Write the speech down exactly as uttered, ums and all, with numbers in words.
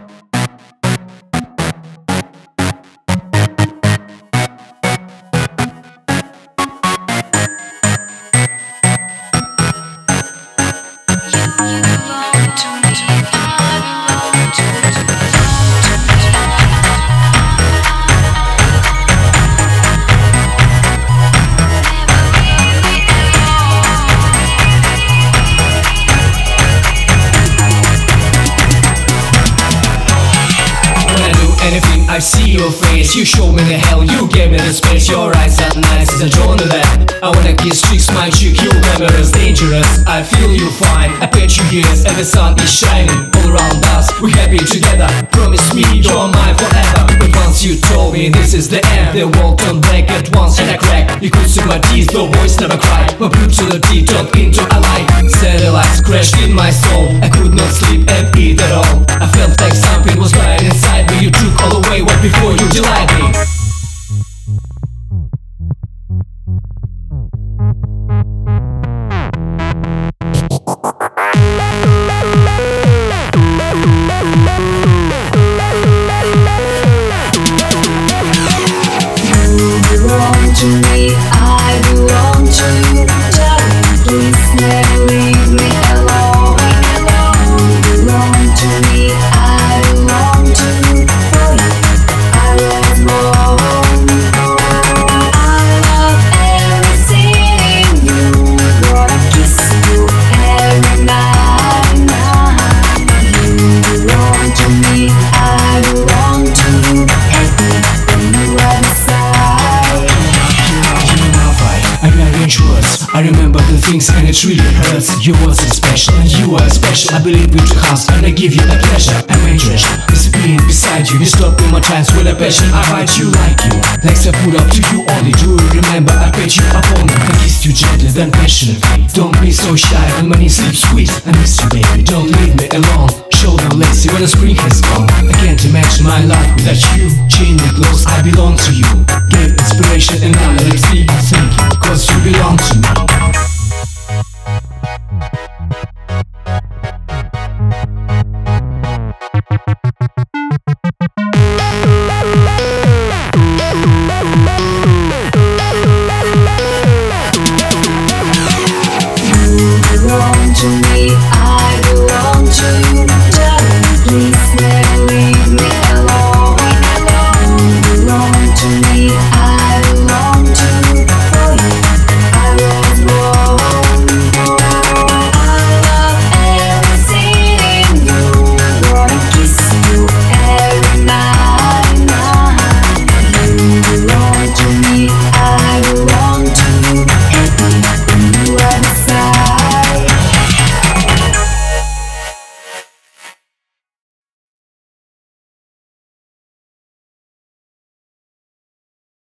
Anything, I see your face. You show me the hell, you gave me the space. Your eyes are nice as a drawn to that. I wanna kiss, fix my cheek. Your camera's dangerous, I feel you fine. I bet you years and the sun is shining all around us. We're happy together, promise me you're mine forever. But once you told me this is the end, the world turned black at once and I cracked. You could see my teeth, the voice never cried. My brutality turned into a lie. Satellites crashed in my soul. I could not sleep and eat at all. I felt like something was right inside me. You took all away what before you delight me. You belong to me, I belong to you. Darling, please never leave me alone. You belong to me, I belong to you. For you, I love more. I love everything in you. Wanna kiss you every night. You belong to me, I belong to you. Everything you are beside. I remember the things and it really hurts. You wasn't special and you are special. I believe with your house and I give you a pleasure. I'm a treasure, disappearing beside you. You stop in my trance with a passion. I write you like you, legs I put up to you only. Do you remember I bet you upon me? I kissed you gently then passionately. Don't be so shy when my knees sleep sweet. I miss you baby, don't leave me alone. Shoulder lazy when the spring has gone. I can't imagine my life without you. Chain me close, I belong to you. Give inspiration and now let's see. Thank you, cause you belong to me.